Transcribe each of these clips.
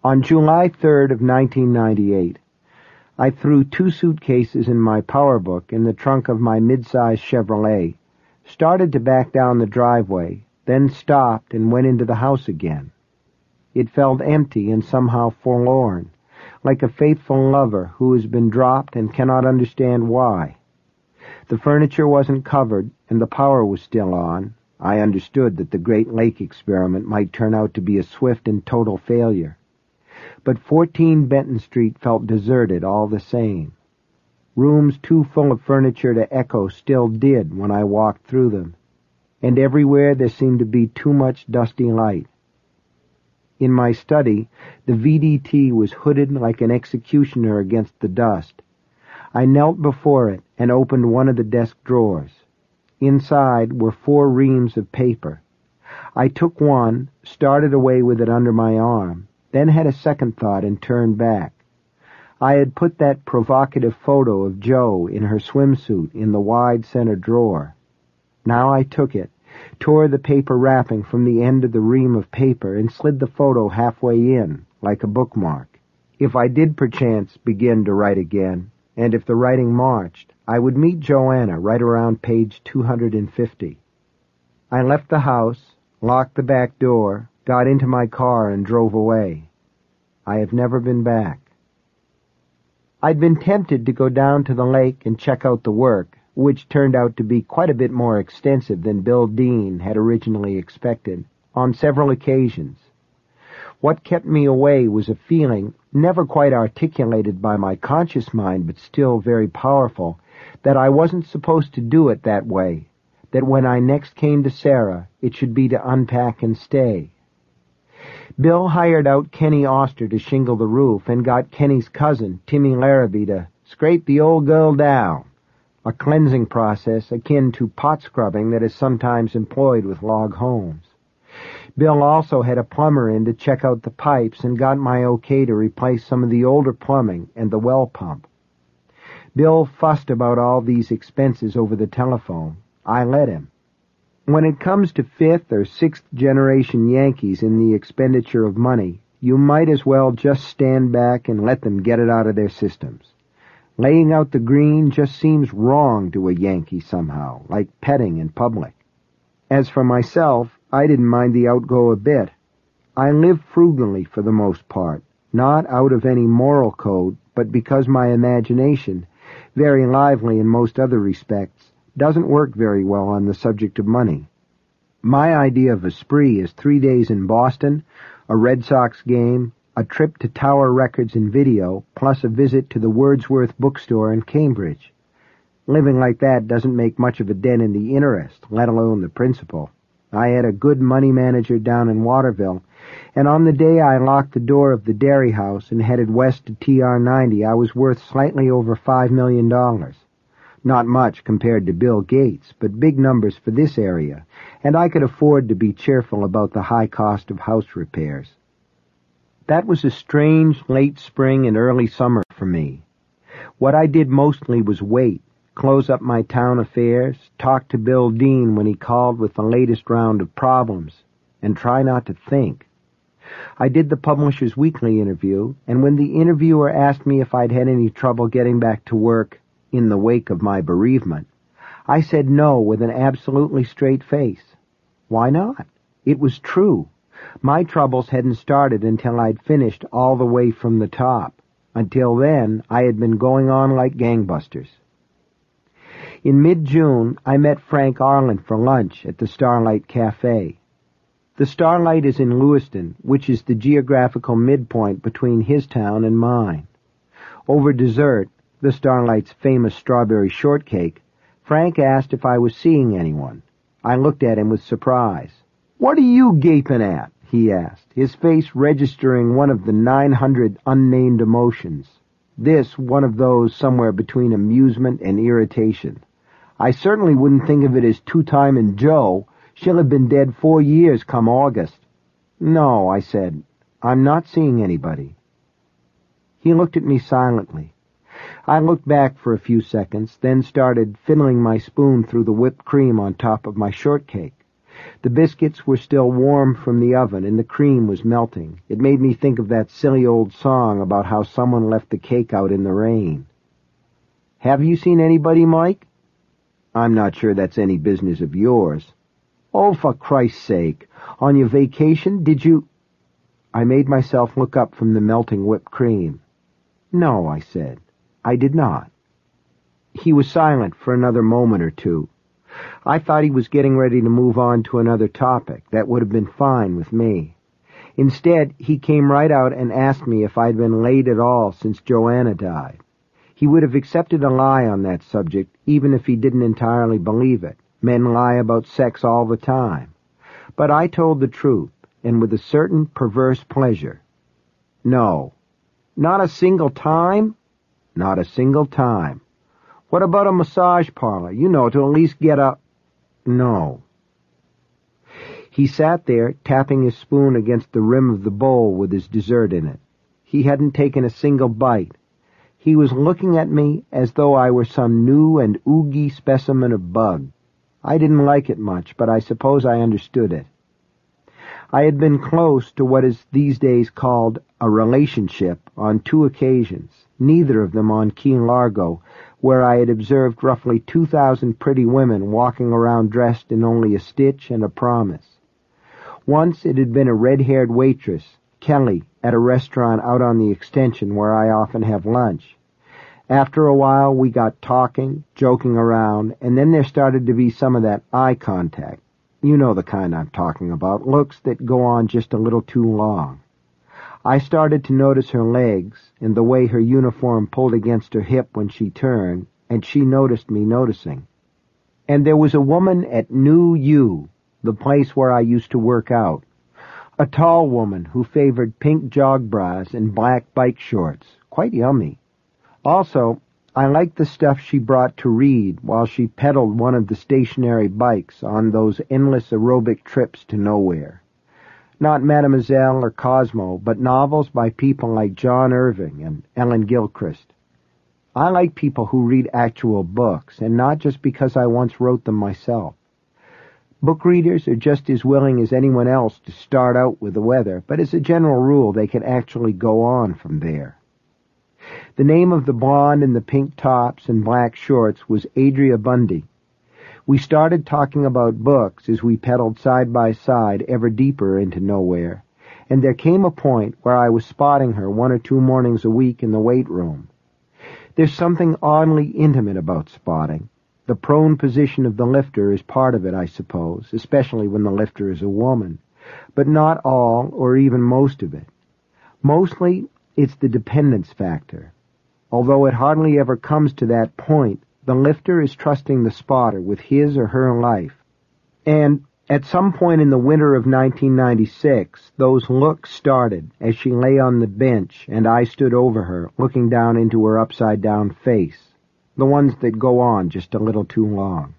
On July 3rd of 1998, I threw 2 suitcases in my PowerBook in the trunk of my mid-sized Chevrolet, started to back down the driveway, then stopped and went into the house again. It felt empty and somehow forlorn, like a faithful lover who has been dropped and cannot understand why. The furniture wasn't covered, and the power was still on. I understood that the Great Lake experiment might turn out to be a swift and total failure. But 14 Benton Street felt deserted all the same. Rooms too full of furniture to echo still did when I walked through them, and everywhere there seemed to be too much dusty light. In my study, the VDT was hooded like an executioner against the dust. I knelt before it and opened one of the desk drawers. Inside were 4 reams of paper. I took one, started away with it under my arm, then had a second thought and turned back. I had put that provocative photo of Jo in her swimsuit in the wide center drawer. Now I took it, tore the paper wrapping from the end of the ream of paper, and slid the photo halfway in, like a bookmark. If I did perchance begin to write again, and if the writing marched, I would meet Joanna right around page 250. I left the house, locked the back door, got into my car, and drove away. I have never been back. I'd been tempted to go down to the lake and check out the work, which turned out to be quite a bit more extensive than Bill Dean had originally expected, on several occasions. What kept me away was a feeling, never quite articulated by my conscious mind but still very powerful, that I wasn't supposed to do it that way, that when I next came to Sarah, it should be to unpack and stay. Bill hired out Kenny Oster to shingle the roof and got Kenny's cousin, Timmy Larrabee, to scrape the old girl down, a cleansing process akin to pot scrubbing that is sometimes employed with log homes. Bill also had a plumber in to check out the pipes and got my okay to replace some of the older plumbing and the well pump. Bill fussed about all these expenses over the telephone. I let him. When it comes to 5th or 6th generation Yankees in the expenditure of money, you might as well just stand back and let them get it out of their systems. Laying out the green just seems wrong to a Yankee somehow, like petting in public. As for myself, I didn't mind the outgo a bit. I lived frugally for the most part, not out of any moral code, but because my imagination, very lively in most other respects, doesn't work very well on the subject of money. My idea of a spree is 3 days in Boston, a Red Sox game, a trip to Tower Records and Video, plus a visit to the Wordsworth bookstore in Cambridge. Living like that doesn't make much of a dent in the interest, let alone the principal. I had a good money manager down in Waterville, and on the day I locked the door of the dairy house and headed west to TR-90, I was worth slightly over $5 million. Not much compared to Bill Gates, but big numbers for this area, and I could afford to be cheerful about the high cost of house repairs. That was a strange late spring and early summer for me. What I did mostly was wait, close up my town affairs, talk to Bill Dean when he called with the latest round of problems, and try not to think. I did the Publishers Weekly interview, and when the interviewer asked me if I'd had any trouble getting back to work in the wake of my bereavement, I said no with an absolutely straight face. Why not? It was true. My troubles hadn't started until I'd finished all the way from the top. Until then, I had been going on like gangbusters. In mid-June, I met Frank Arlen for lunch at the Starlight Cafe. The Starlight is in Lewiston, which is the geographical midpoint between his town and mine. Over dessert, the Starlight's famous strawberry shortcake, Frank asked if I was seeing anyone. I looked at him with surprise. "What are you gaping at?" he asked, his face registering one of the 900 unnamed emotions. This one of those somewhere between amusement and irritation. I certainly wouldn't think of it as two-timing Jo. She'll have been dead 4 years come August. "No," I said, "I'm not seeing anybody." He looked at me silently. I looked back for a few seconds, then started fiddling my spoon through the whipped cream on top of my shortcake. The biscuits were still warm from the oven, and the cream was melting. It made me think of that silly old song about how someone left the cake out in the rain. "Have you seen anybody, Mike?" "I'm not sure that's any business of yours." "Oh, for Christ's sake. On your vacation, did you—" I made myself look up from the melting whipped cream. "No," I said. "I did not." He was silent for another moment or two. I thought he was getting ready to move on to another topic. That would have been fine with me. Instead, he came right out and asked me if I'd been laid at all since Joanna died. He would have accepted a lie on that subject, even if he didn't entirely believe it. Men lie about sex all the time. But I told the truth, and with a certain perverse pleasure. "No." "Not a single time?" "Not a single time." "What about a massage parlor? You know, to at least get a—" "No." He sat there, tapping his spoon against the rim of the bowl with his dessert in it. He hadn't taken a single bite. He was looking at me as though I were some new and oogy specimen of bug. I didn't like it much, but I suppose I understood it. I had been close to what is these days called a relationship on 2 occasions, neither of them on Key Largo, where I had observed roughly 2,000 pretty women walking around dressed in only a stitch and a promise. Once it had been a red-haired waitress, Kelly, at a restaurant out on the extension where I often have lunch. After a while we got talking, joking around, and then there started to be some of that eye contact. You know the kind I'm talking about, looks that go on just a little too long. I started to notice her legs and the way her uniform pulled against her hip when she turned, and she noticed me noticing. And there was a woman at New U, the place where I used to work out. A tall woman who favored pink jog bras and black bike shorts. Quite yummy. Also, I liked the stuff she brought to read while she pedaled one of the stationary bikes on those endless aerobic trips to nowhere. Not Mademoiselle or Cosmo, but novels by people like John Irving and Ellen Gilchrist. I like people who read actual books, and not just because I once wrote them myself. Book readers are just as willing as anyone else to start out with the weather, but as a general rule they can actually go on from there. The name of the blonde in the pink tops and black shorts was Adria Bundy. We started talking about books as we pedaled side by side ever deeper into nowhere, and there came a point where I was spotting her 1 or 2 mornings a week in the weight room. There's something oddly intimate about spotting. The prone position of the lifter is part of it, I suppose, especially when the lifter is a woman, but not all or even most of it. Mostly, it's the dependence factor. Although it hardly ever comes to that point, the lifter is trusting the spotter with his or her life. And at some point in the winter of 1996, those looks started as she lay on the bench and I stood over her, looking down into her upside-down face. The ones that go on just a little too long.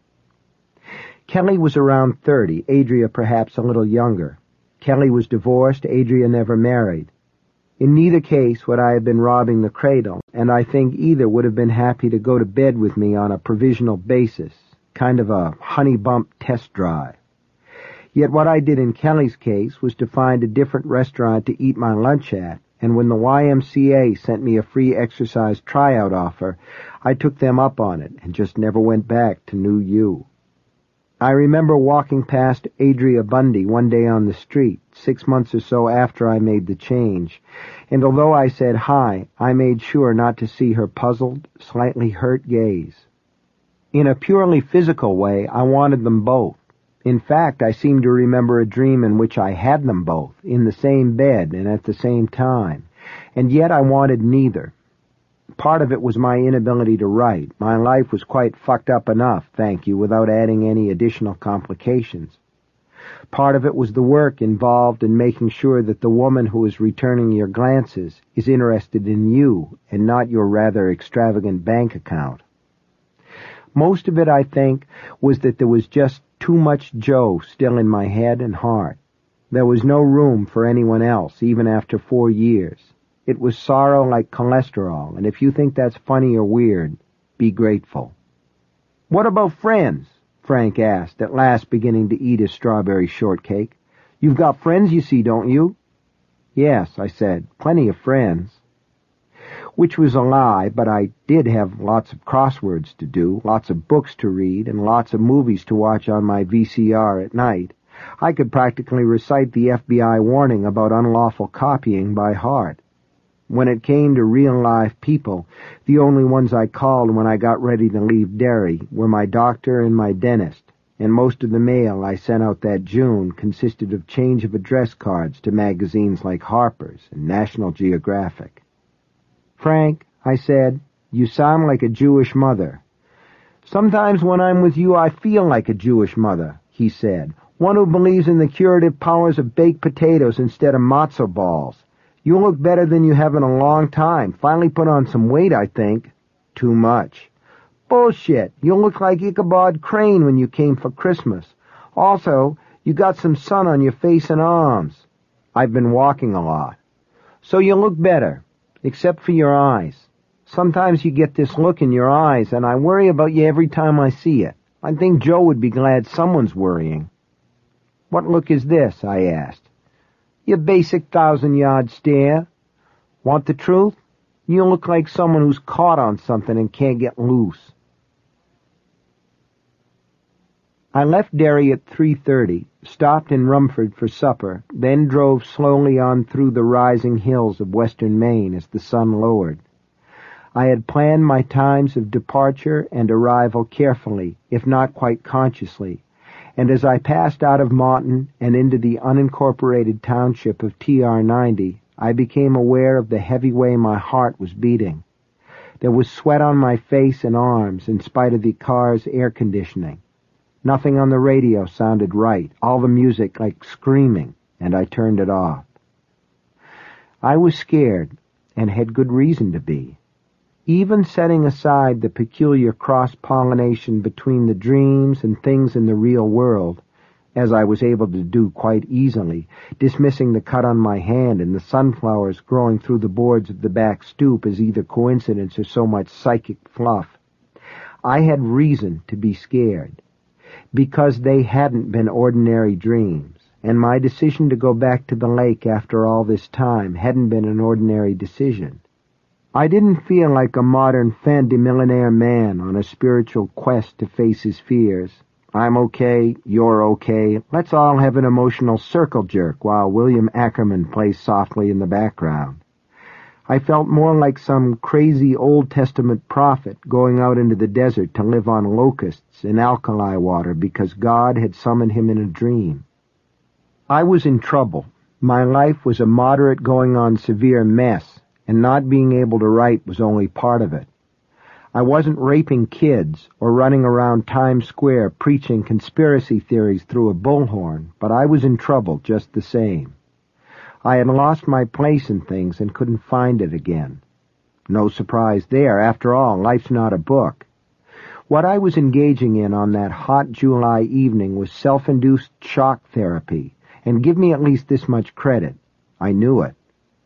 Kelly was around 30, Adria perhaps a little younger. Kelly was divorced, Adria never married. In neither case would I have been robbing the cradle, and I think either would have been happy to go to bed with me on a provisional basis, kind of a honey bump test drive. Yet what I did in Kelly's case was to find a different restaurant to eat my lunch at, and when the YMCA sent me a free exercise tryout offer, I took them up on it and just never went back to New U. I remember walking past Adria Bundy one day on the street, 6 months or so after I made the change, and although I said hi, I made sure not to see her puzzled, slightly hurt gaze. In a purely physical way, I wanted them both. In fact, I seem to remember a dream in which I had them both, in the same bed and at the same time, and yet I wanted neither. Part of it was my inability to write. My life was quite fucked up enough, thank you, without adding any additional complications. Part of it was the work involved in making sure that the woman who is returning your glances is interested in you and not your rather extravagant bank account. Most of it, I think, was that there was just too much Joe still in my head and heart. There was no room for anyone else, even after 4 years. It was sorrow like cholesterol, and if you think that's funny or weird, be grateful. What about friends? Frank asked, at last beginning to eat his strawberry shortcake. "You've got friends, you see, don't you?" "Yes," I said, "plenty of friends." Which was a lie, but I did have lots of crosswords to do, lots of books to read, and lots of movies to watch on my VCR at night. I could practically recite the FBI warning about unlawful copying by heart. When it came to real-life people, the only ones I called when I got ready to leave Derry were my doctor and my dentist, and most of the mail I sent out that June consisted of change of address cards to magazines like Harper's and National Geographic. "Frank," I said, "you sound like a Jewish mother." "Sometimes when I'm with you I feel like a Jewish mother," he said, "one who believes in the curative powers of baked potatoes instead of matzo balls. You look better than you have in a long time. Finally put on some weight, I think." "Too much." "Bullshit. You look like Ichabod Crane when you came for Christmas. Also, you got some sun on your face and arms." "I've been walking a lot." "So you look better. Except for your eyes. Sometimes you get this look in your eyes, and I worry about you every time I see it. I think Joe would be glad someone's worrying." "What look is this?" I asked. "Your basic 1,000-yard stare. Want the truth? You look like someone who's caught on something and can't get loose." I left Derry at 3:30, stopped in Rumford for supper, then drove slowly on through the rising hills of western Maine as the sun lowered. I had planned my times of departure and arrival carefully, if not quite consciously, and as I passed out of Mountain and into the unincorporated township of TR-90, I became aware of the heavy way my heart was beating. There was sweat on my face and arms in spite of the car's air conditioning. Nothing on the radio sounded right, all the music like screaming, and I turned it off. I was scared, and had good reason to be. Even setting aside the peculiar cross-pollination between the dreams and things in the real world, as I was able to do quite easily, dismissing the cut on my hand and the sunflowers growing through the boards of the back stoop as either coincidence or so much psychic fluff, I had reason to be scared. Because they hadn't been ordinary dreams, and my decision to go back to the lake after all this time hadn't been an ordinary decision. I didn't feel like a modern fin de millionaire man on a spiritual quest to face his fears. I'm okay, you're okay, let's all have an emotional circle jerk while William Ackerman plays softly in the background. I felt more like some crazy Old Testament prophet going out into the desert to live on locusts and alkali water because God had summoned him in a dream. I was in trouble. My life was a moderate going on severe mess, and not being able to write was only part of it. I wasn't raping kids or running around Times Square preaching conspiracy theories through a bullhorn, but I was in trouble just the same. I had lost my place in things and couldn't find it again. No surprise there. After all, life's not a book. What I was engaging in on that hot July evening was self-induced shock therapy, and give me at least this much credit. I knew it.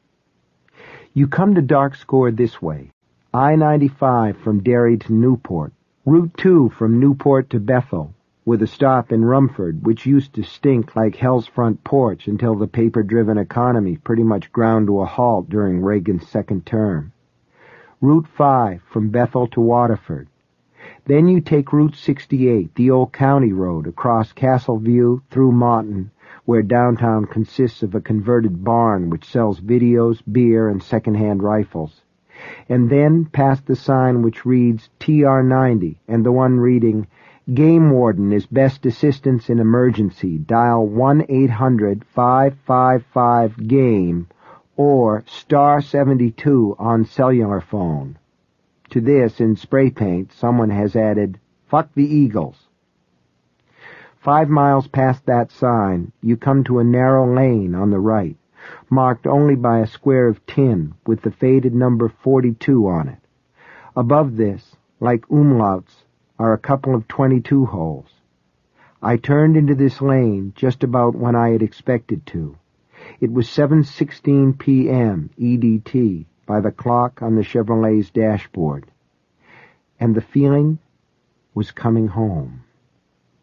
You come to Dark Score this way. I-95 from Derry to Newport, Route 2 from Newport to Bethel, with a stop in Rumford, which used to stink like hell's front porch until the paper-driven economy pretty much ground to a halt during Reagan's second term. Route 5 from Bethel to Waterford. Then you take Route 68, the old county road, across Castleview through Mountain, where downtown consists of a converted barn which sells videos, beer, and second-hand rifles. And then past the sign which reads TR-90 and the one reading Game Warden is best assistance in emergency. Dial 1-800-555-GAME or *72 on cellular phone. To this, in spray paint, someone has added, "Fuck the Eagles." 5 miles past that sign, you come to a narrow lane on the right, marked only by a square of tin with the faded number 42 on it. Above this, like umlauts, are a couple of 22 holes. I turned into this lane just about when I had expected to. It was 7:16 p.m. EDT by the clock on the Chevrolet's dashboard. And the feeling was coming home.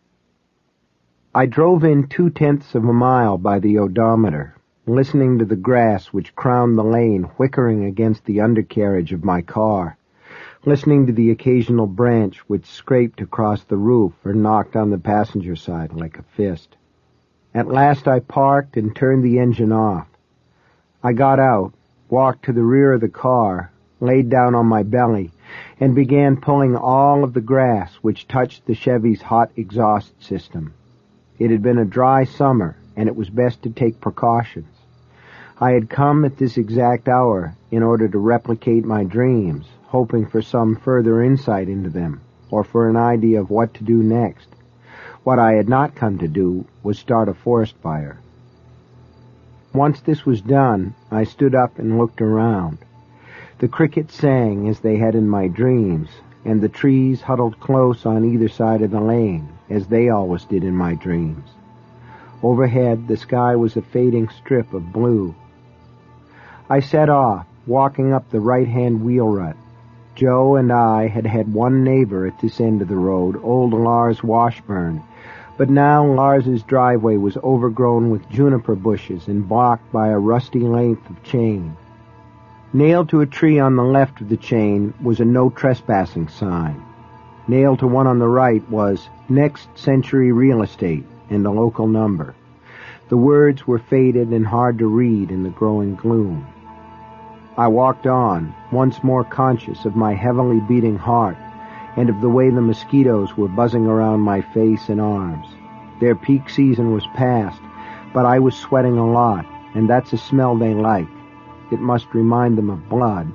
I drove in 0.2 of a mile by the odometer, listening to the grass which crowned the lane whickering against the undercarriage of my car, listening to the occasional branch which scraped across the roof or knocked on the passenger side like a fist. At last I parked and turned the engine off. I got out, walked to the rear of the car, laid down on my belly, and began pulling all of the grass which touched the Chevy's hot exhaust system. It had been a dry summer, and it was best to take precautions. I had come at this exact hour in order to replicate my dreams, hoping for some further insight into them, or for an idea of what to do next. What I had not come to do was start a forest fire. Once this was done, I stood up and looked around. The crickets sang as they had in my dreams, and the trees huddled close on either side of the lane, as they always did in my dreams. Overhead, the sky was a fading strip of blue. I set off, walking up the right-hand wheel rut. Joe and I had had one neighbor at this end of the road, old Lars Washburn, but now Lars's driveway was overgrown with juniper bushes and blocked by a rusty length of chain. Nailed to a tree on the left of the chain was a no trespassing sign. Nailed to one on the right was Next Century Real Estate and a local number. The words were faded and hard to read in the growing gloom. I walked on, once more conscious of my heavily beating heart and of the way the mosquitoes were buzzing around my face and arms. Their peak season was past, but I was sweating a lot, and that's a smell they like. It must remind them of blood.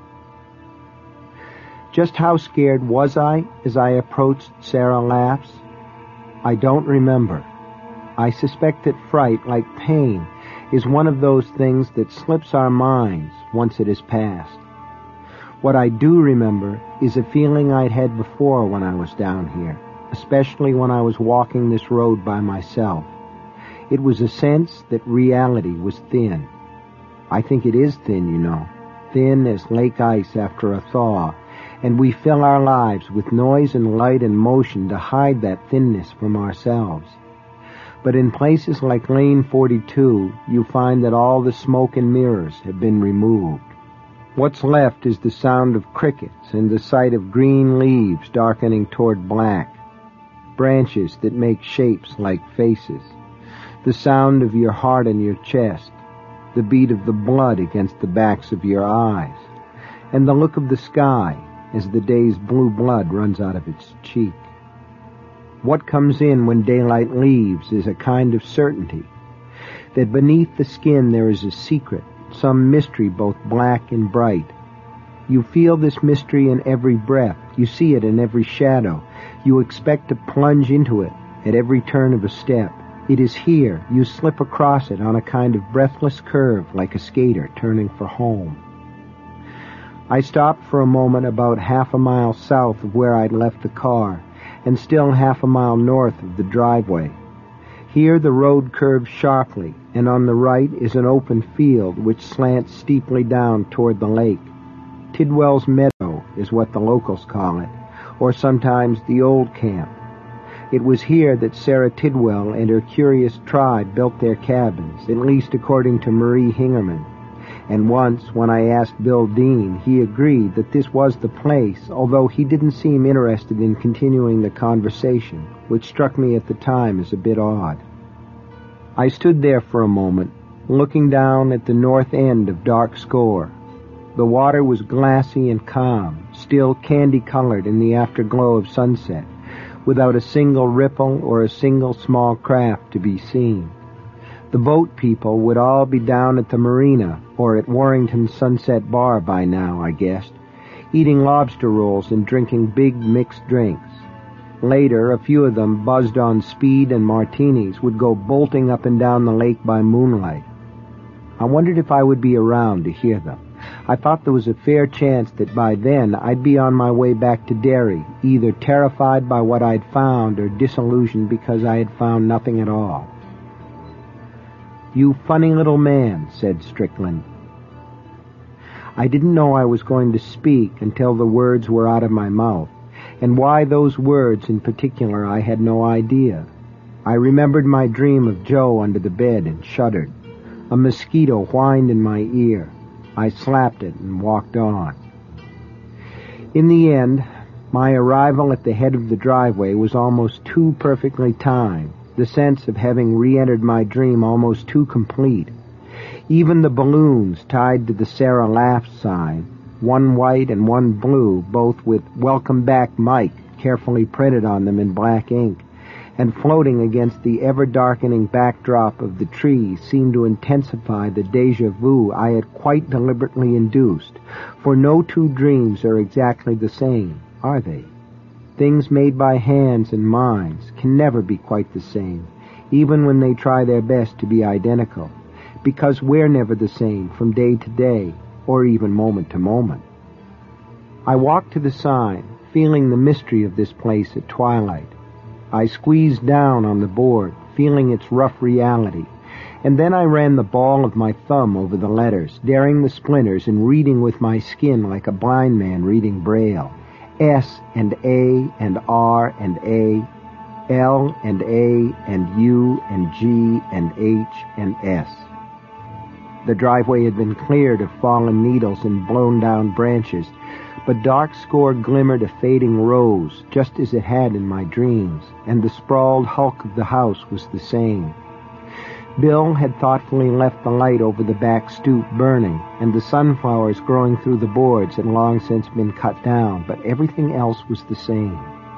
Just how scared was I as I approached Sarah Laugh's? I don't remember. I suspect that fright, like pain, is one of those things that slips our minds once it is past. What I do remember is a feeling I'd had before when I was down here, especially when I was walking this road by myself. It was a sense that reality was thin. I think it is thin, you know, thin as lake ice after a thaw, and we fill our lives with noise and light and motion to hide that thinness from ourselves. But in places like Lane 42, you find that all the smoke and mirrors have been removed. What's left is the sound of crickets and the sight of green leaves darkening toward black, branches that make shapes like faces, the sound of your heart in your chest, the beat of the blood against the backs of your eyes, and the look of the sky as the day's blue blood runs out of its cheek. What comes in when daylight leaves is a kind of certainty, that beneath the skin there is a secret, some mystery both black and bright. You feel this mystery in every breath. You see it in every shadow. You expect to plunge into it at every turn of a step. It is here. You slip across it on a kind of breathless curve like a skater turning for home. I stopped for a moment about half a mile south of where I'd left the car, and still half a mile north of the driveway. Here the road curves sharply, and on the right is an open field which slants steeply down toward the lake. Tidwell's Meadow is what the locals call it, or sometimes the Old Camp. It was here that Sarah Tidwell and her curious tribe built their cabins, at least according to Marie Hingerman. And once, when I asked Bill Dean, he agreed that this was the place, although he didn't seem interested in continuing the conversation, which struck me at the time as a bit odd. I stood there for a moment, looking down at the north end of Dark Score. The water was glassy and calm, still candy-colored in the afterglow of sunset, without a single ripple or a single small craft to be seen. The boat people would all be down at the marina or at Warrington's Sunset Bar by now, I guessed, eating lobster rolls and drinking big mixed drinks. Later, a few of them, buzzed on speed and martinis, would go bolting up and down the lake by moonlight. I wondered if I would be around to hear them. I thought there was a fair chance that by then I'd be on my way back to Derry, either terrified by what I'd found or disillusioned because I had found nothing at all. "You funny little man," said Strickland. I didn't know I was going to speak until the words were out of my mouth, and why those words in particular I had no idea. I remembered my dream of Joe under the bed and shuddered. A mosquito whined in my ear. I slapped it and walked on. In the end, my arrival at the head of the driveway was almost too perfectly timed, the sense of having re-entered my dream almost too complete. Even the balloons tied to the Sarah Laughs sign, one white and one blue, both with "Welcome Back, Mike" carefully printed on them in black ink, and floating against the ever-darkening backdrop of the trees, seemed to intensify the déjà vu I had quite deliberately induced, for no two dreams are exactly the same, are they? Things made by hands and minds can never be quite the same, even when they try their best to be identical, because we're never the same from day to day, or even moment to moment. I walked to the sign, feeling the mystery of this place at twilight. I squeezed down on the board, feeling its rough reality, and then I ran the ball of my thumb over the letters, daring the splinters and reading with my skin like a blind man reading Braille. S and A and R and A, L and A and U and G and H and S. The driveway had been cleared of fallen needles and blown down branches, but dark score glimmered a fading rose, just as it had in my dreams, and the sprawled hulk of the house was the same. Bill had thoughtfully left the light over the back stoop burning, and the sunflowers growing through the boards had long since been cut down, but everything else was the same.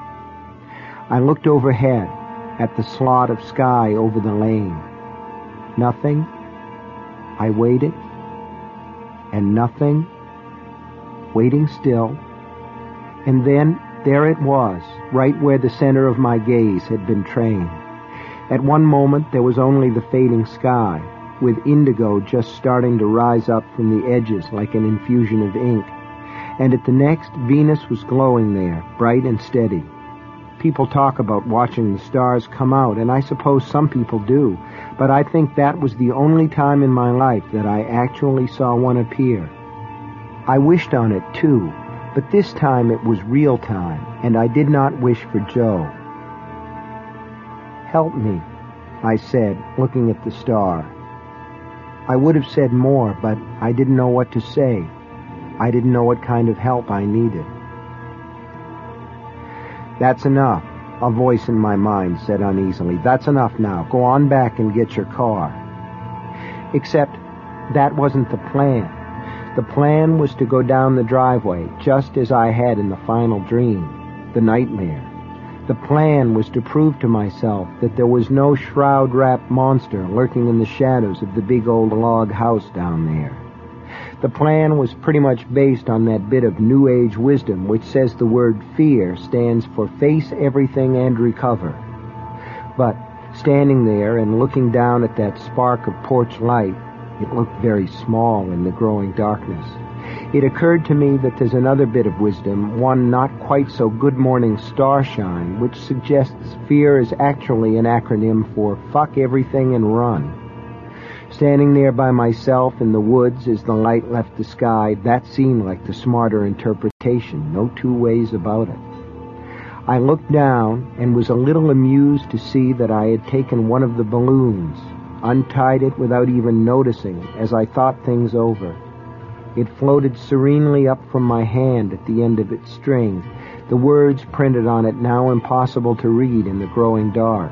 I looked overhead, at the slot of sky over the lane. Nothing. I waited, and nothing, waiting still, and then there it was, right where the center of my gaze had been trained. At one moment there was only the fading sky, with indigo just starting to rise up from the edges like an infusion of ink, and at the next Venus was glowing there, bright and steady. People talk about watching the stars come out, and I suppose some people do, but I think that was the only time in my life that I actually saw one appear. I wished on it, too, but this time it was real time, and I did not wish for Joe. "Help me," I said, looking at the star. I would have said more, but I didn't know what to say. I didn't know what kind of help I needed. "That's enough," a voice in my mind said uneasily. "That's enough now. Go on back and get your car." Except that wasn't the plan. The plan was to go down the driveway, just as I had in the final dream, the nightmare. The plan was to prove to myself that there was no shroud-wrapped monster lurking in the shadows of the big old log house down there. The plan was pretty much based on that bit of New Age wisdom which says the word fear stands for face everything and recover. But standing there and looking down at that spark of porch light, it looked very small in the growing darkness. It occurred to me that there's another bit of wisdom, one not quite so good morning starshine, which suggests fear is actually an acronym for fuck everything and run. Standing there by myself in the woods as the light left the sky, that seemed like the smarter interpretation, no two ways about it. I looked down and was a little amused to see that I had taken one of the balloons, untied it without even noticing as I thought things over. It floated serenely up from my hand at the end of its string, the words printed on it now impossible to read in the growing dark.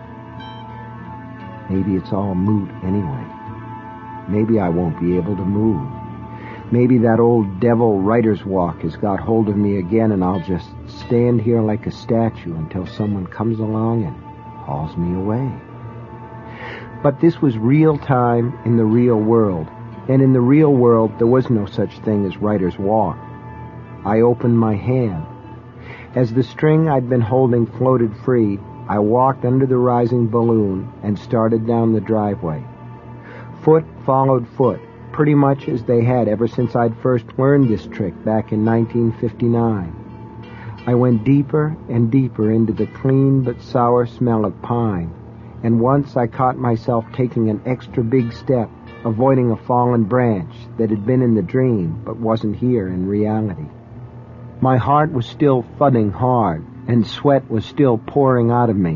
Maybe it's all moot anyway. Maybe I won't be able to move. Maybe that old devil writer's walk has got hold of me again, and I'll just stand here like a statue until someone comes along and hauls me away. But this was real time in the real world, and in the real world there was no such thing as writer's walk. I opened my hand. As the string I'd been holding floated free, I walked under the rising balloon and started down the driveway. Foot followed foot, pretty much as they had ever since I'd first learned this trick back in 1959. I went deeper and deeper into the clean but sour smell of pine, and once I caught myself taking an extra big step, avoiding a fallen branch that had been in the dream but wasn't here in reality. My heart was still thudding hard, and sweat was still pouring out of me,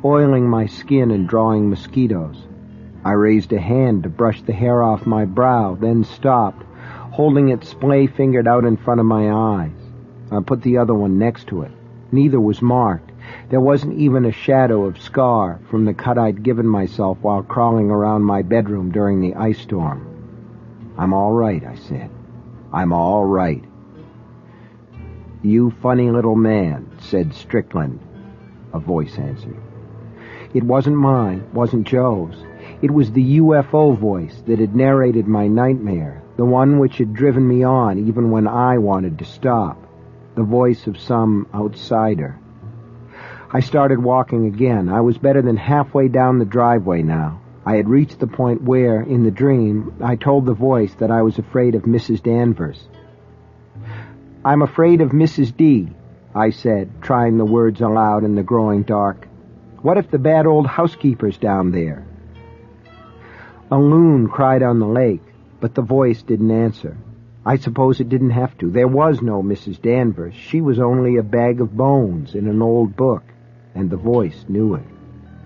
oiling my skin and drawing mosquitoes. I raised a hand to brush the hair off my brow, then stopped, holding it splay-fingered out in front of my eyes. I put the other one next to it. Neither was marked. There wasn't even a shadow of scar from the cut I'd given myself while crawling around my bedroom during the ice storm. "I'm all right," I said. "I'm all right." "You funny little man," said Strickland. A voice answered. It wasn't mine, wasn't Joe's. It was the UFO voice that had narrated my nightmare, the one which had driven me on even when I wanted to stop, the voice of some outsider. I started walking again. I was better than halfway down the driveway now. I had reached the point where, in the dream, I told the voice that I was afraid of Mrs. Danvers. "I'm afraid of Mrs. D," I said, trying the words aloud in the growing dark. "What if the bad old housekeeper's down there?" A loon cried on the lake, but the voice didn't answer. I suppose it didn't have to. There was no Mrs. Danvers. She was only a bag of bones in an old book, and the voice knew it.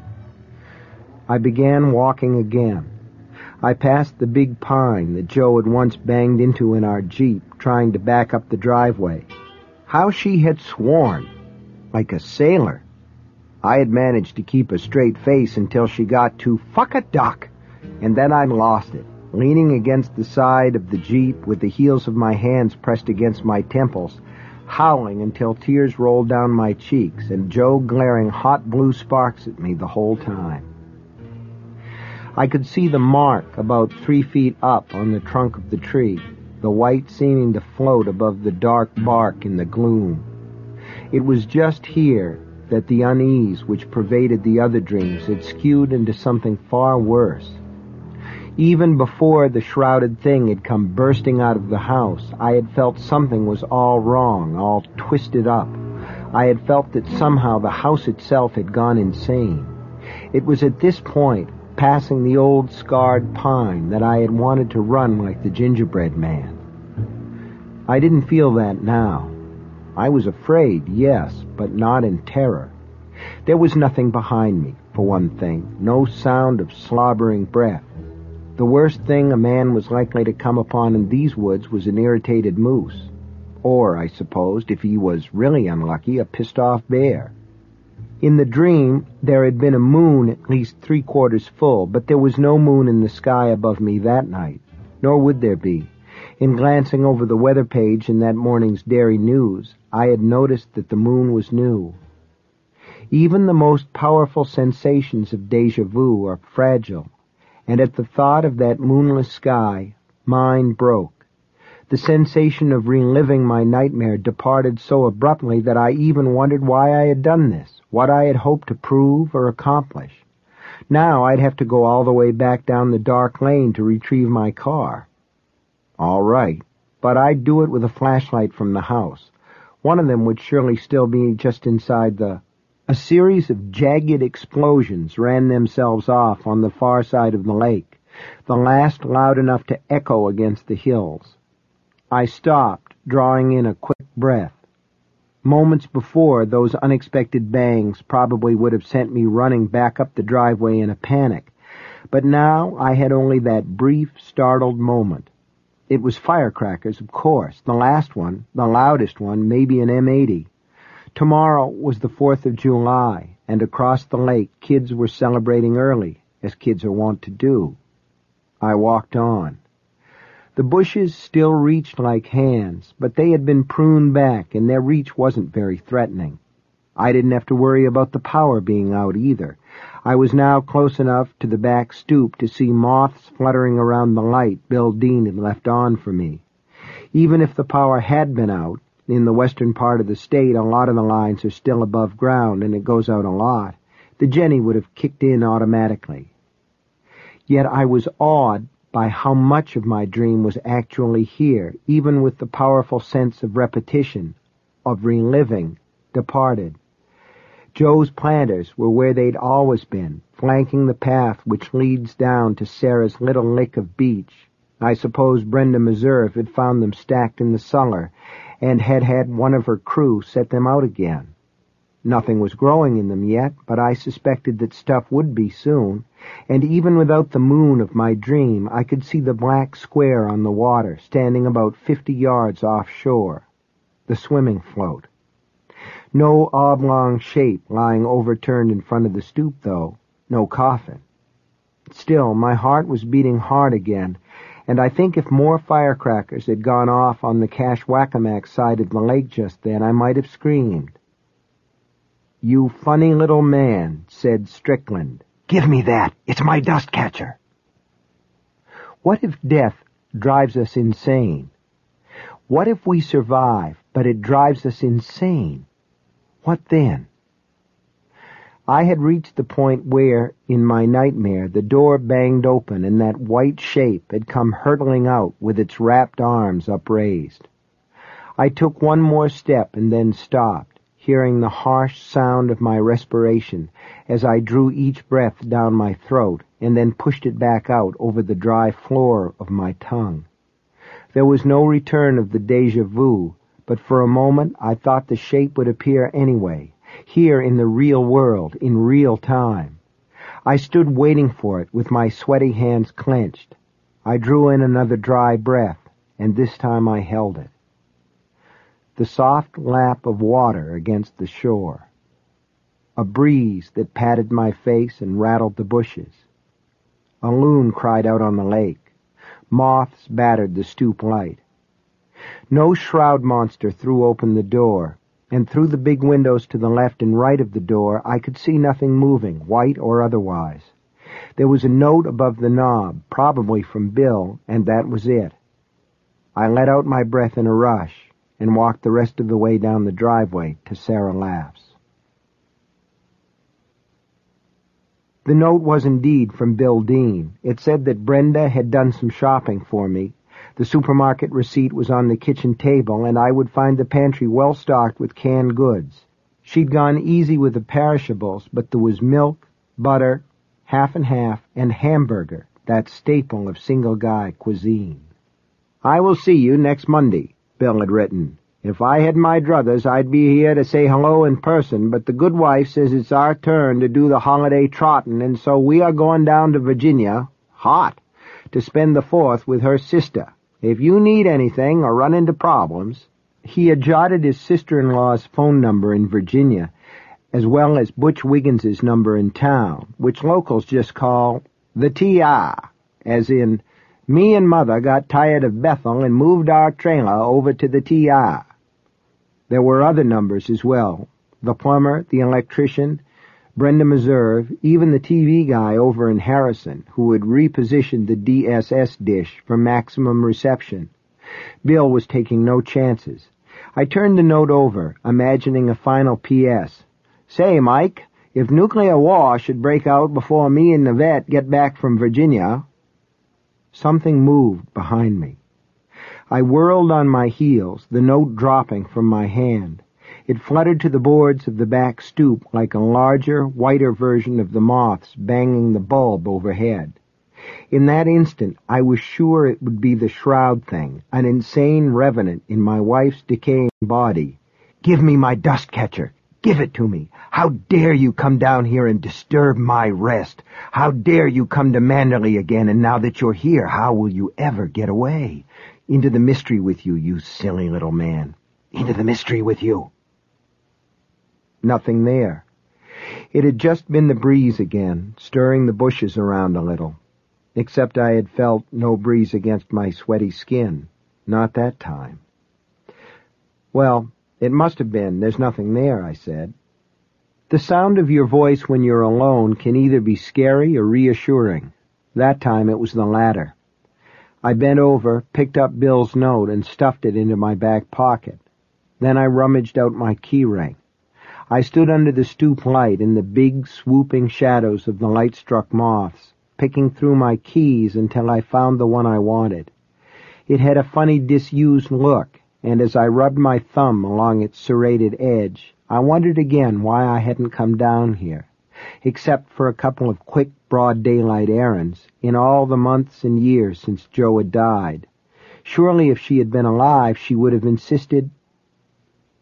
I began walking again. I passed the big pine that Joe had once banged into in our Jeep, trying to back up the driveway. How she had sworn, like a sailor. I had managed to keep a straight face until she got to "fuck a duck," and then I lost it, leaning against the side of the Jeep with the heels of my hands pressed against my temples, howling until tears rolled down my cheeks, and Joe glaring hot blue sparks at me the whole time. I could see the mark about 3 feet up on the trunk of the tree, the white seeming to float above the dark bark in the gloom. It was just here that the unease which pervaded the other dreams had skewed into something far worse. Even before the shrouded thing had come bursting out of the house, I had felt something was all wrong, all twisted up. I had felt that somehow the house itself had gone insane. It was at this point, passing the old scarred pine, that I had wanted to run like the gingerbread man. I didn't feel that now. I was afraid, yes, but not in terror. There was nothing behind me, for one thing, no sound of slobbering breath. The worst thing a man was likely to come upon in these woods was an irritated moose. Or, I supposed, if he was really unlucky, a pissed-off bear. In the dream, there had been a moon at least 3/4 full, but there was no moon in the sky above me that night, nor would there be. In glancing over the weather page in that morning's Dairy News, I had noticed that the moon was new. Even the most powerful sensations of déjà vu are fragile, and at the thought of that moonless sky, mine broke. The sensation of reliving my nightmare departed so abruptly that I even wondered why I had done this, what I had hoped to prove or accomplish. Now I'd have to go all the way back down the dark lane to retrieve my car. All right, but I'd do it with a flashlight from the house. One of them would surely still be just inside the... A series of jagged explosions ran themselves off on the far side of the lake, the last loud enough to echo against the hills. I stopped, drawing in a quick breath. Moments before, those unexpected bangs probably would have sent me running back up the driveway in a panic, but now I had only that brief, startled moment. It was firecrackers, of course, the last one, the loudest one, maybe an M80. Tomorrow was the 4th of July, and across the lake kids were celebrating early, as kids are wont to do. I walked on. The bushes still reached like hands, but they had been pruned back, and their reach wasn't very threatening. I didn't have to worry about the power being out either. I was now close enough to the back stoop to see moths fluttering around the light Bill Dean had left on for me. Even if the power had been out, in the western part of the state a lot of the lines are still above ground, and it goes out a lot, the Jenny would have kicked in automatically. Yet I was awed by how much of my dream was actually here, even with the powerful sense of repetition, of reliving, departed. Joe's planters were where they'd always been, flanking the path which leads down to Sarah's little lick of beach. I suppose Brenda Meserve had found them stacked in the cellar, and had had one of her crew set them out again. Nothing was growing in them yet, but I suspected that stuff would be soon, and even without the moon of my dream, I could see the black square on the water, standing about 50 yards offshore. The swimming float. No oblong shape lying overturned in front of the stoop, though. No coffin. Still, my heart was beating hard again, and I think if more firecrackers had gone off on the Kashwakamak side of the lake just then, I might have screamed. "You funny little man," said Strickland. "Give me that. It's my dust catcher." What if death drives us insane? What if we survive, but it drives us insane? What then? I had reached the point where, in my nightmare, the door banged open and that white shape had come hurtling out with its wrapped arms upraised. I took one more step and then stopped, hearing the harsh sound of my respiration as I drew each breath down my throat and then pushed it back out over the dry floor of my tongue. There was no return of the déjà vu, but for a moment I thought the shape would appear anyway, here in the real world, in real time. I stood waiting for it with my sweaty hands clenched. I drew in another dry breath, and this time I held it. The soft lap of water against the shore. A breeze that patted my face and rattled the bushes. A loon cried out on the lake. Moths battered the stoop light. No shroud monster threw open the door, and through the big windows to the left and right of the door I could see nothing moving, white or otherwise. There was a note above the knob, probably from Bill, and that was it. I let out my breath in a rush and walked the rest of the way down the driveway to Sarah Laughs. The note was indeed from Bill Dean. It said that Brenda had done some shopping for me. The supermarket receipt was on the kitchen table, and I would find the pantry well stocked with canned goods. She'd gone easy with the perishables, but there was milk, butter, half and half, and hamburger, that staple of single-guy cuisine. "I will see you next Monday," Bill had written. "If I had my druthers, I'd be here to say hello in person, but the good wife says it's our turn to do the holiday trottin', and so we are going down to Virginia, hot, to spend the 4th with her sister. If you need anything or run into problems..." He had jotted his sister-in-law's phone number in Virginia, as well as Butch Wiggins's number in town, which locals just call the TR, as in, "Me and Mother got tired of Bethel and moved our trailer over to the TR." There were other numbers as well. The plumber, the electrician, Brenda Meserve, even the TV guy over in Harrison, who had repositioned the DSS dish for maximum reception. Bill was taking no chances. I turned the note over, imagining a final P.S. "Say, Mike, if nuclear war should break out before me and Navette get back from Virginia..." Something moved behind me. I whirled on my heels, the note dropping from my hand. It fluttered to the boards of the back stoop like a larger, whiter version of the moths banging the bulb overhead. In that instant, I was sure it would be the shroud thing, an insane revenant in my wife's decaying body. "Give me my dust catcher. Give it to me. How dare you come down here and disturb my rest? How dare you come to Manderley again, and now that you're here, how will you ever get away? Into the mystery with you, you silly little man. Into the mystery with you." Nothing there. It had just been the breeze again, stirring the bushes around a little. Except I had felt no breeze against my sweaty skin. Not that time. "Well, it must have been. There's nothing there," I said. The sound of your voice when you're alone can either be scary or reassuring. That time it was the latter. I bent over, picked up Bill's note, and stuffed it into my back pocket. Then I rummaged out my key ring. I stood under the stoop light in the big, swooping shadows of the light-struck moths, picking through my keys until I found the one I wanted. It had a funny, disused look, and as I rubbed my thumb along its serrated edge, I wondered again why I hadn't come down here, except for a couple of quick, broad daylight errands, in all the months and years since Joe had died. Surely if she had been alive, she would have insisted...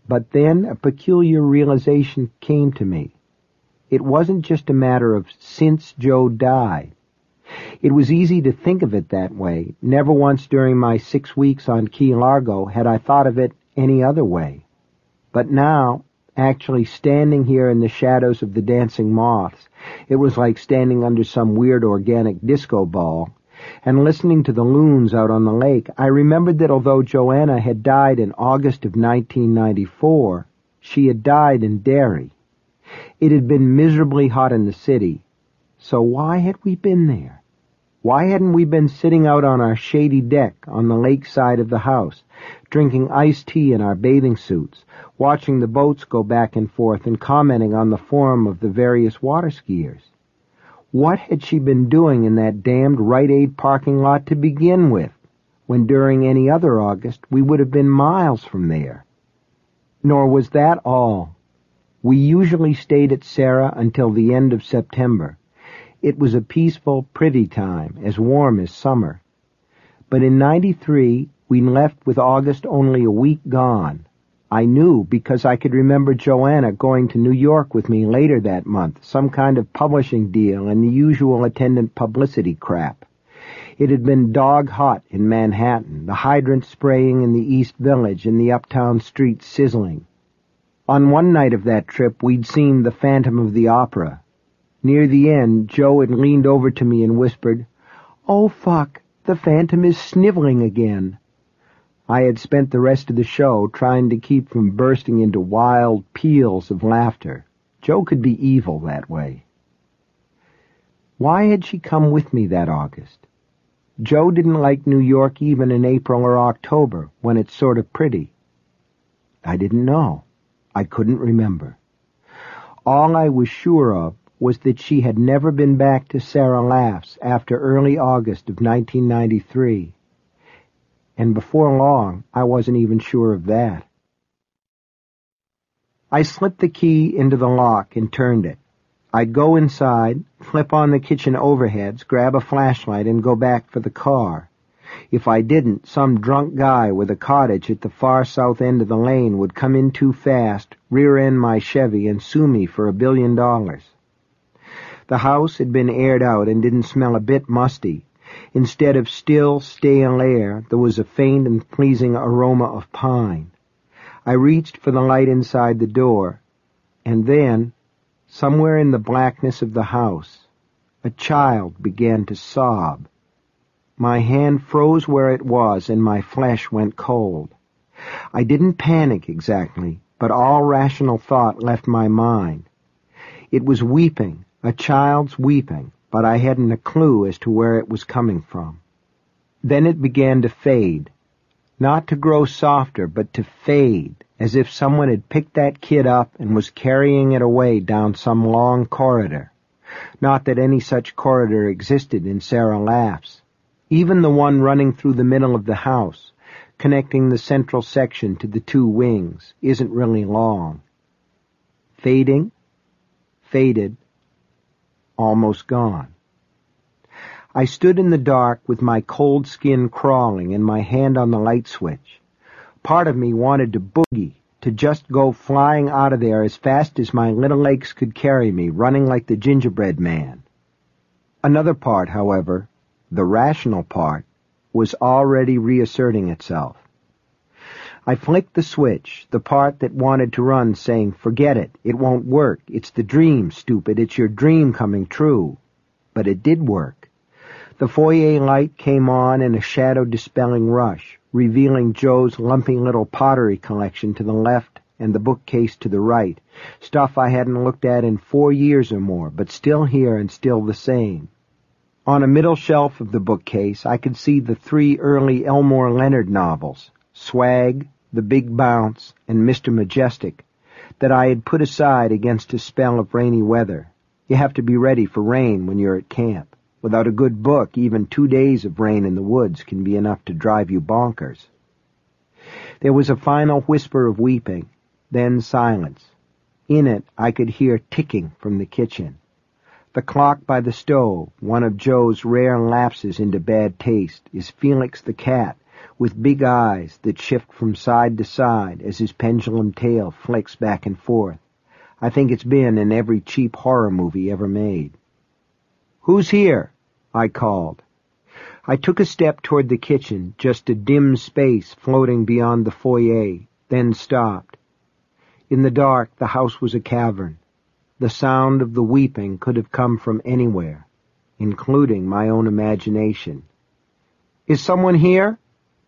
But then a peculiar realization came to me. It wasn't just a matter of since Joe died. It was easy to think of it that way. Never once during my 6 weeks on Key Largo had I thought of it any other way. But now, actually standing here in the shadows of the dancing moths, it was like standing under some weird organic disco ball, and listening to the loons out on the lake, I remembered that although Joanna had died in August of 1994, she had died in Derry. It had been miserably hot in the city, so why had we been there? Why hadn't we been sitting out on our shady deck on the lake side of the house, drinking iced tea in our bathing suits, watching the boats go back and forth and commenting on the form of the various water skiers? What had she been doing in that damned Rite Aid parking lot to begin with, when during any other August we would have been miles from there? Nor was that all. We usually stayed at Sarah until the end of September. It was a peaceful, pretty time, as warm as summer. But in '93, we left with August only a week gone. I knew because I could remember Joanna going to New York with me later that month, some kind of publishing deal and the usual attendant publicity crap. It had been dog hot in Manhattan, the hydrants spraying in the East Village and the uptown streets sizzling. On one night of that trip, we'd seen The Phantom of the Opera. Near the end, Joe had leaned over to me and whispered, "Oh, fuck, the Phantom is sniveling again." I had spent the rest of the show trying to keep from bursting into wild peals of laughter. Joe could be evil that way. Why had she come with me that August? Joe didn't like New York even in April or October, when it's sort of pretty. I didn't know. I couldn't remember. All I was sure of was that she had never been back to Sarah Laughs after early August of 1993. And before long, I wasn't even sure of that. I slipped the key into the lock and turned it. I'd go inside, flip on the kitchen overheads, grab a flashlight, and go back for the car. If I didn't, some drunk guy with a cottage at the far south end of the lane would come in too fast, rear-end my Chevy, and sue me for $1 billion. The house had been aired out and didn't smell a bit musty. Instead of still, stale air, there was a faint and pleasing aroma of pine. I reached for the light inside the door, and then, somewhere in the blackness of the house, a child began to sob. My hand froze where it was, and my flesh went cold. I didn't panic exactly, but all rational thought left my mind. It was weeping, a child's weeping, but I hadn't a clue as to where it was coming from. Then it began to fade. Not to grow softer, but to fade, as if someone had picked that kid up and was carrying it away down some long corridor. Not that any such corridor existed in Sarah Laughs. Even the one running through the middle of the house, connecting the central section to the two wings, isn't really long. Fading, faded, almost gone. I stood in the dark with my cold skin crawling and my hand on the light switch. Part of me wanted to boogie, to just go flying out of there as fast as my little legs could carry me, running like the gingerbread man. Another part, however, the rational part, was already reasserting itself. I flicked the switch, the part that wanted to run, saying, "Forget it, it won't work. It's the dream, stupid. It's your dream coming true." But it did work. The foyer light came on in a shadow-dispelling rush, revealing Joe's lumpy little pottery collection to the left and the bookcase to the right, stuff I hadn't looked at in 4 years or more, but still here and still the same. On a middle shelf of the bookcase, I could see the 3 early Elmore Leonard novels, Swag, The Big Bounce, and Mr. Majestic, that I had put aside against a spell of rainy weather. You have to be ready for rain when you're at camp. Without a good book, even 2 days of rain in the woods can be enough to drive you bonkers. There was a final whisper of weeping, then silence. In it, I could hear ticking from the kitchen. The clock by the stove, one of Joe's rare lapses into bad taste, is Felix the cat, with big eyes that shift from side to side as his pendulum tail flicks back and forth. I think it's been in every cheap horror movie ever made. "Who's here?" I called. I took a step toward the kitchen, just a dim space floating beyond the foyer, then stopped. In the dark, the house was a cavern. The sound of the weeping could have come from anywhere, including my own imagination. "Is someone here?"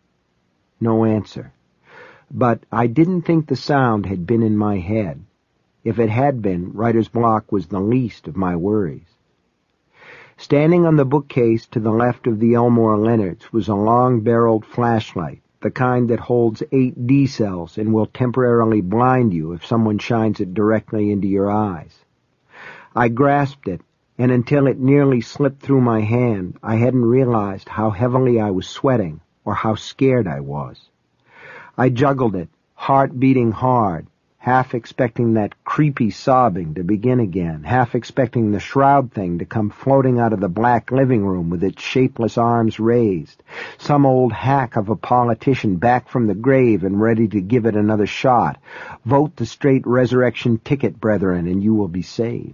No answer. But I didn't think the sound had been in my head. If it had been, writer's block was the least of my worries. Standing on the bookcase to the left of the Elmore Leonards was a long-barreled flashlight, the kind that holds 8 D cells and will temporarily blind you if someone shines it directly into your eyes. I grasped it, and until it nearly slipped through my hand, I hadn't realized how heavily I was sweating or how scared I was. I juggled it, heart beating hard, half expecting that creepy sobbing to begin again, half expecting the shroud thing to come floating out of the black living room with its shapeless arms raised, some old hack of a politician back from the grave and ready to give it another shot. Vote the straight resurrection ticket, brethren, and you will be saved.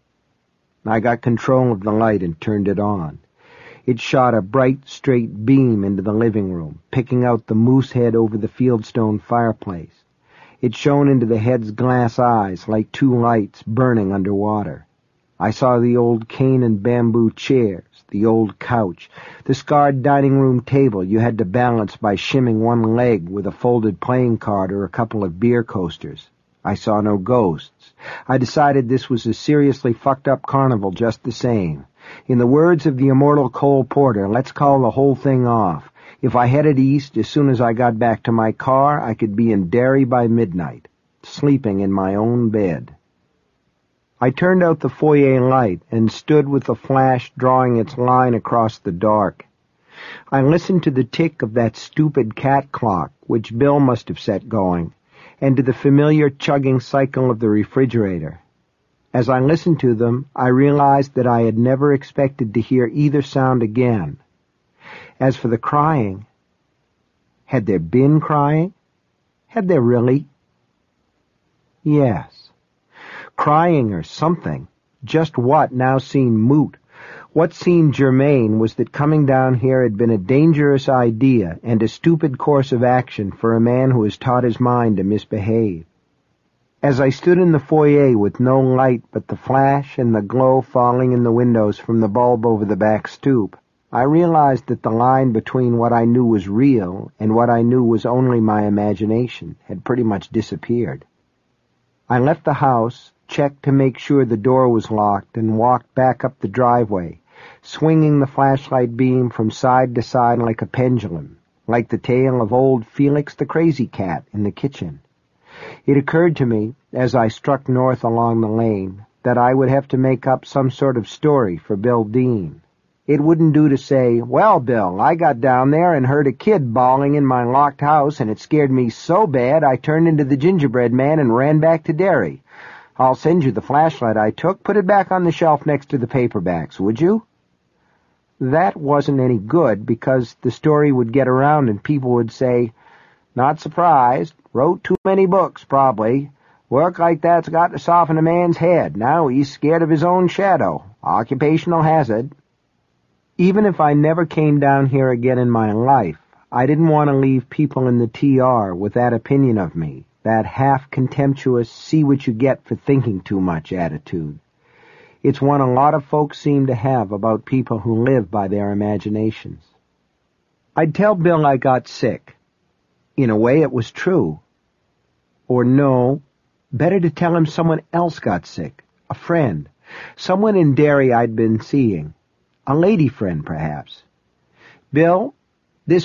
I got control of the light and turned it on. It shot a bright, straight beam into the living room, picking out the moose head over the fieldstone fireplace. It shone into the head's glass eyes like 2 lights burning underwater. I saw the old cane and bamboo chairs, the old couch, the scarred dining room table you had to balance by shimming one leg with a folded playing card or a couple of beer coasters. I saw no ghosts. I decided this was a seriously fucked up carnival just the same. In the words of the immortal Cole Porter, let's call the whole thing off. If I headed east, as soon as I got back to my car, I could be in Derry by midnight, sleeping in my own bed. I turned out the foyer light and stood with the flash drawing its line across the dark. I listened to the tick of that stupid cat clock, which Bill must have set going, and to the familiar chugging cycle of the refrigerator. As I listened to them, I realized that I had never expected to hear either sound again. As for the crying, had there been crying? Had there really? Yes. Crying or something. Just what now seemed moot. What seemed germane was that coming down here had been a dangerous idea and a stupid course of action for a man who has taught his mind to misbehave. As I stood in the foyer with no light but the flash and the glow falling in the windows from the bulb over the back stoop, I realized that the line between what I knew was real and what I knew was only my imagination had pretty much disappeared. I left the house, checked to make sure the door was locked, and walked back up the driveway, swinging the flashlight beam from side to side like a pendulum, like the tail of old Felix the Crazy Cat in the kitchen. It occurred to me, as I struck north along the lane, that I would have to make up some sort of story for Bill Dean. It wouldn't do to say, "Well, Bill, I got down there and heard a kid bawling in my locked house, and it scared me so bad I turned into the gingerbread man and ran back to Derry. I'll send you the flashlight I took. Put it back on the shelf next to the paperbacks, would you?" That wasn't any good, because the story would get around and people would say, "Not surprised. Wrote too many books, probably. Work like that's got to soften a man's head. Now he's scared of his own shadow. Occupational hazard." Even if I never came down here again in my life, I didn't want to leave people in the TR with that opinion of me, that half-contemptuous see-what-you-get for thinking too much attitude. It's one a lot of folks seem to have about people who live by their imaginations. I'd tell Bill I got sick. In a way, it was true. Or no, better to tell him someone else got sick, a friend, someone in Derry I'd been seeing. A lady friend, perhaps. "Bill, this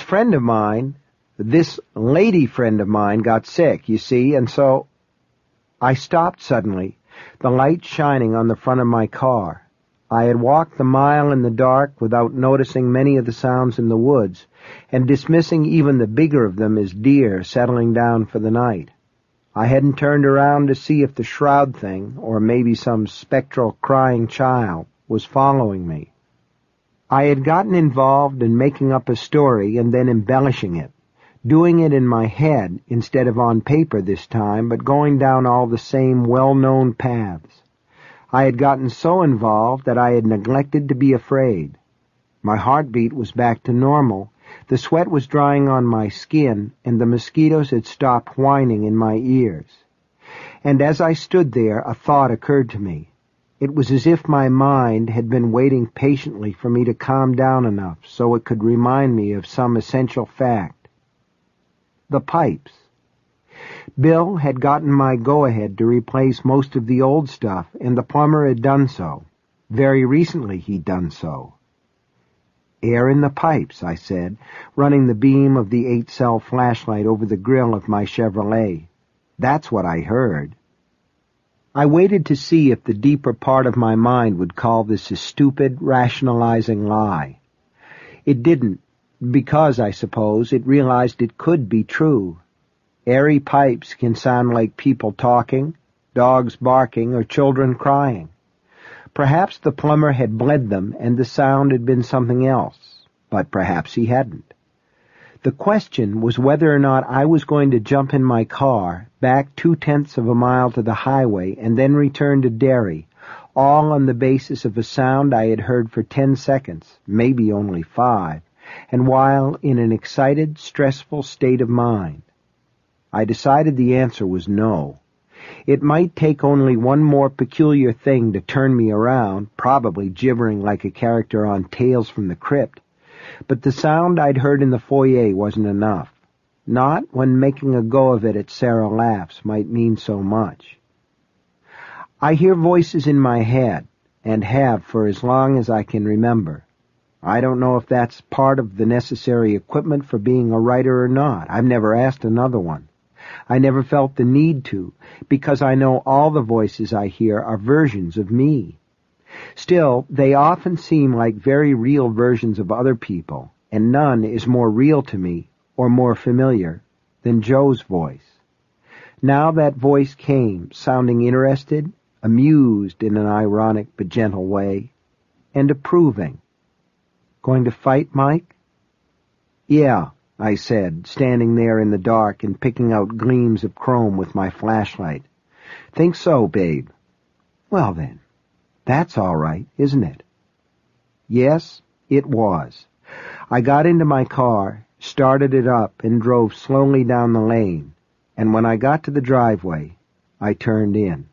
lady friend of mine got sick, you see, and so—" I stopped suddenly, the light shining on the front of my car. I had walked the mile in the dark without noticing many of the sounds in the woods, and dismissing even the bigger of them as deer settling down for the night. I hadn't turned around to see if the shroud thing, or maybe some spectral crying child, was following me. I had gotten involved in making up a story and then embellishing it, doing it in my head instead of on paper this time, but going down all the same well-known paths. I had gotten so involved that I had neglected to be afraid. My heartbeat was back to normal, the sweat was drying on my skin, and the mosquitoes had stopped whining in my ears. And as I stood there, a thought occurred to me. It was as if my mind had been waiting patiently for me to calm down enough so it could remind me of some essential fact. The pipes. Bill had gotten my go-ahead to replace most of the old stuff, and the plumber had done so. Very recently he'd done so. Air in the pipes, I said, running the beam of the 8-cell flashlight over the grill of my Chevrolet. That's what I heard. I waited to see if the deeper part of my mind would call this a stupid, rationalizing lie. It didn't, because, I suppose, it realized it could be true. Airy pipes can sound like people talking, dogs barking, or children crying. Perhaps the plumber had bled them and the sound had been something else, but perhaps he hadn't. The question was whether or not I was going to jump in my car, back 0.2 of a mile to the highway, and then return to Derry, all on the basis of a sound I had heard for 10 seconds, maybe only 5, and while in an excited, stressful state of mind. I decided the answer was no. It might take only one more peculiar thing to turn me around, probably gibbering like a character on Tales from the Crypt, but the sound I'd heard in the foyer wasn't enough. Not when making a go of it at Sarah Laughs might mean so much. I hear voices in my head, and have for as long as I can remember. I don't know if that's part of the necessary equipment for being a writer or not. I've never asked another one. I never felt the need to, because I know all the voices I hear are versions of me. Still, they often seem like very real versions of other people, and none is more real to me, or more familiar, than Joe's voice. Now that voice came, sounding interested, amused in an ironic but gentle way, and approving. "Going to fight, Mike?" "Yeah," I said, standing there in the dark and picking out gleams of chrome with my flashlight. "Think so, babe." "Well then, that's all right, isn't it?" Yes, it was. I got into my car, started it up, and drove slowly down the lane, and when I got to the driveway, I turned in.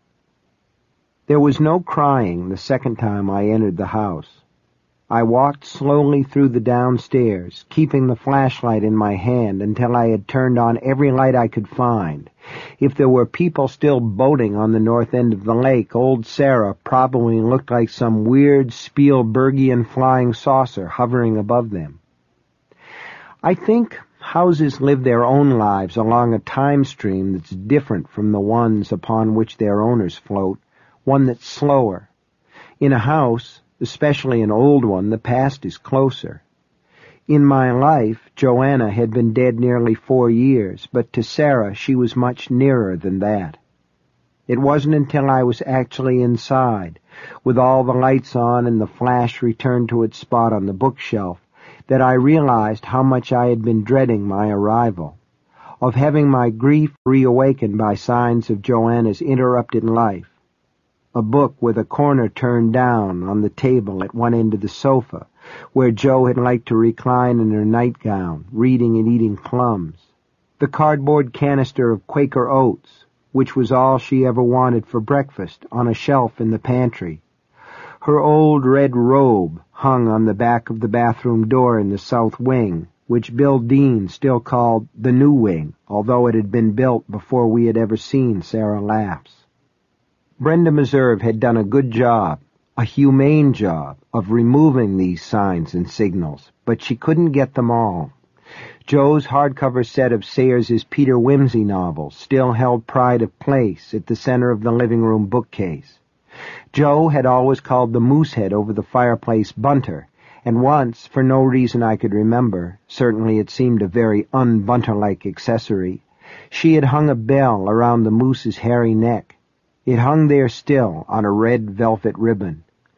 There was no crying the second time I entered the house. I walked slowly through the downstairs, keeping the flashlight in my hand until I had turned on every light I could find. If there were people still boating on the north end of the lake, old Sarah probably looked like some weird Spielbergian flying saucer hovering above them. I think houses live their own lives along a time stream that's different from the ones upon which their owners float, one that's slower. In a house, especially an old one, the past is closer. In my life, Joanna had been dead nearly 4 years, but to Sarah she was much nearer than that. It wasn't until I was actually inside, with all the lights on and the flash returned to its spot on the bookshelf, that I realized how much I had been dreading my arrival, of having my grief reawakened by signs of Joanna's interrupted life. A book with a corner turned down on the table at one end of the sofa, where Jo had liked to recline in her nightgown, reading and eating plums. The cardboard canister of Quaker Oats, which was all she ever wanted for breakfast, on a shelf in the pantry. Her old red robe hung on the back of the bathroom door in the south wing, which Bill Dean still called the new wing, although it had been built before we had ever seen Sarah Laughs. Brenda Meserve had done a good job, a humane job, of removing these signs and signals, but she couldn't get them all. Joe's hardcover set of Sayers' Peter Wimsey novels still held pride of place at the center of the living room bookcase. Joe had always called the moosehead over the fireplace Bunter, and once, for no reason I could remember, certainly it seemed a very un-Bunter-like accessory, she had hung a bell around the moose's hairy neck. It hung there still, on a red velvet ribbon.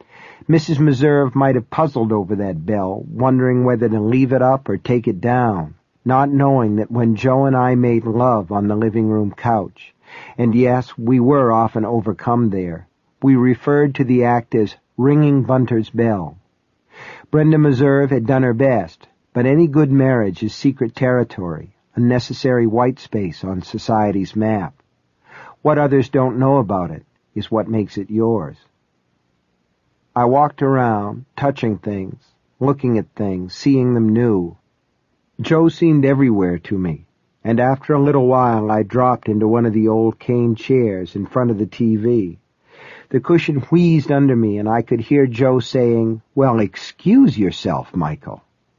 Mrs. Meserve might have puzzled over that bell, wondering whether to leave it up or take it down, not knowing that when Joe and I made love on the living room couch, and yes, we were often overcome there, we referred to the act as ringing Bunter's bell. Brenda Meserve had done her best, but any good marriage is secret territory, a necessary white space on society's map. What others don't know about it is what makes it yours. I walked around, touching things, looking at things, seeing them new. Joe seemed everywhere to me, and after a little while I dropped into one of the old cane chairs in front of the TV. The cushion wheezed under me, and I could hear Joe saying, "Well, excuse yourself, Michael."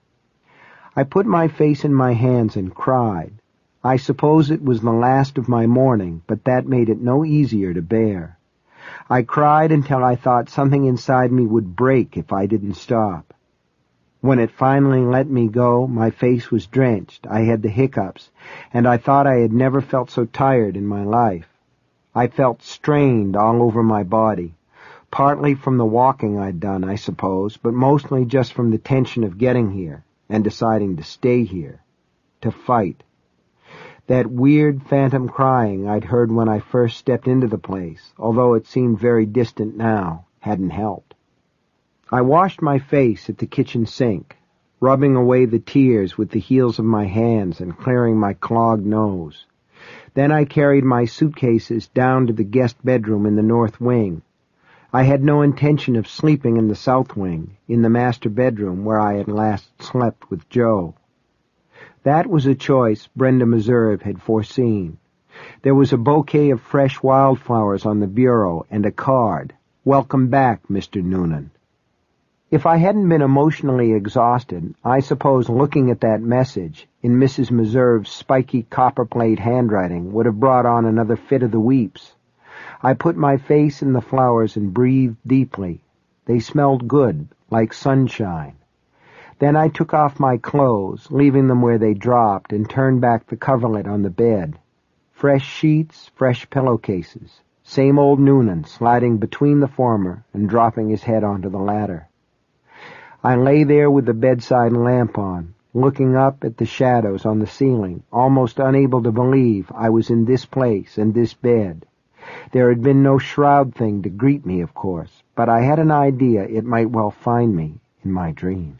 I put my face in my hands and cried. I suppose it was the last of my mourning, but that made it no easier to bear. I cried until I thought something inside me would break if I didn't stop. When it finally let me go, my face was drenched, I had the hiccups, and I thought I had never felt so tired in my life. I felt strained all over my body, partly from the walking I'd done, I suppose, but mostly just from the tension of getting here and deciding to stay here, to fight. That weird phantom crying I'd heard when I first stepped into the place, although it seemed very distant now, hadn't helped. I washed my face at the kitchen sink, rubbing away the tears with the heels of my hands and clearing my clogged nose. Then I carried my suitcases down to the guest bedroom in the north wing. I had no intention of sleeping in the south wing, in the master bedroom where I had last slept with Joe. That was a choice Brenda Meserve had foreseen. There was a bouquet of fresh wildflowers on the bureau and a card, "Welcome back, Mr. Noonan." If I hadn't been emotionally exhausted, I suppose looking at that message in Mrs. Meserve's spiky copperplate handwriting would have brought on another fit of the weeps. I put my face in the flowers and breathed deeply. They smelled good, like sunshine. Then I took off my clothes, leaving them where they dropped, and turned back the coverlet on the bed. Fresh sheets, fresh pillowcases. Same old Noonan sliding between the former and dropping his head onto the latter. I lay there with the bedside lamp on, looking up at the shadows on the ceiling, almost unable to believe I was in this place and this bed. There had been no shroud thing to greet me, of course, but I had an idea it might well find me in my dreams.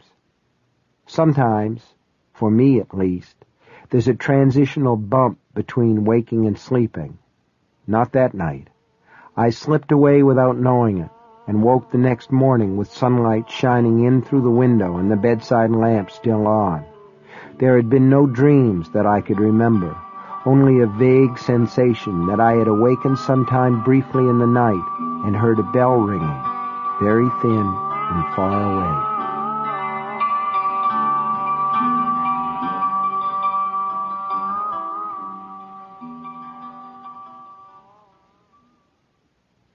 Sometimes, for me at least, there's a transitional bump between waking and sleeping. Not that night. I slipped away without knowing it, and woke the next morning with sunlight shining in through the window and the bedside lamp still on. There had been no dreams that I could remember, only a vague sensation that I had awakened sometime briefly in the night and heard a bell ringing, very thin and far away.